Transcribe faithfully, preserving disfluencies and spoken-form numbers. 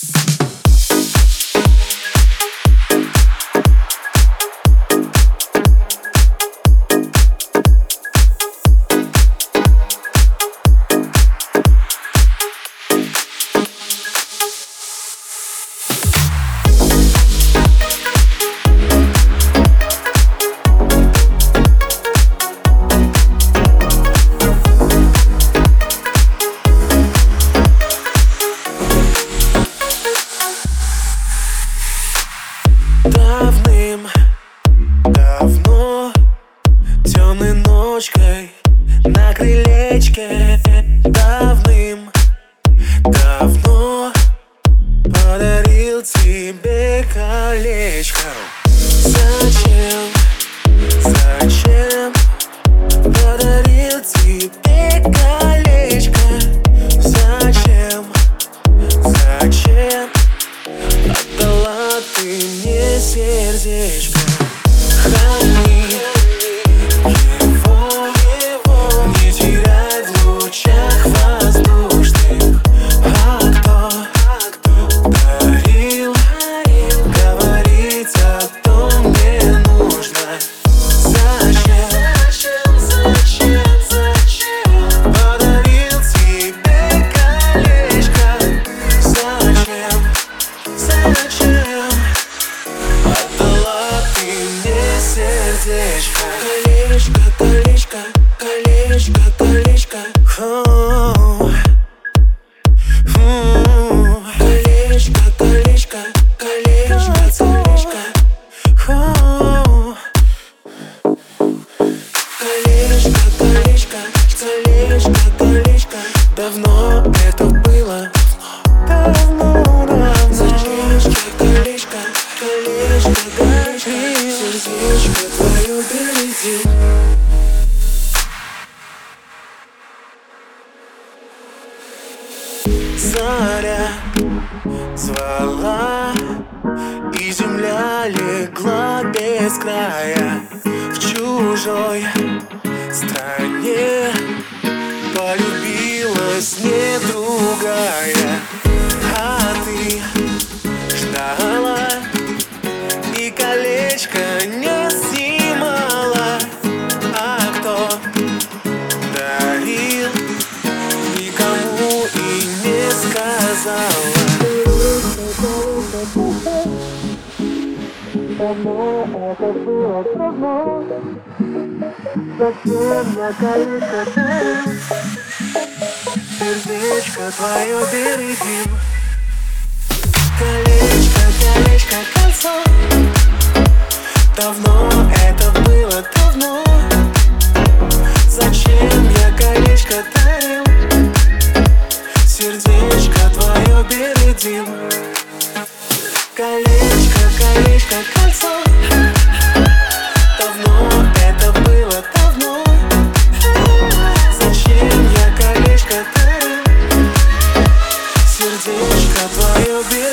Давным-давно темной ночкой на крылечке давным-давно подарил тебе колечко. Зачем, зачем подарил тебе колечко? Зачем, зачем отдала ты мне сердечко? Храни его, не теряй в лучах воздушных. А кто дарил, говорить о том не нужно. Зачем, зачем, зачем подарил тебе колечко? Зачем, зачем отдала ты мне сердечко? Колечко, колечко, колечко, колечко. О-о-о. Колечко, колечко, колечко, колечко. О-о-о. Колечко, колечко, колечко, колечко. Давно это было, давно, давно. Колечко, колечко, колечко, колечко. Сердечко твое береги. Заря звала, и земля легла без края. В чужой стране полюбилась не другая. А ты ждала и колечко не снимала. А кто дарил, никому и не сказала. Давно это было, давно. Зачем я колечко дарю? Сердечко твое береги. Колечко, колечко, кольцо. Давно это было, давно. Зачем я колечко дарил? Сердечко твое бередим. Колечко, колечко, кольцо. Давно это было, давно. Зачем я колечко дарил? Сердечко твое бередим.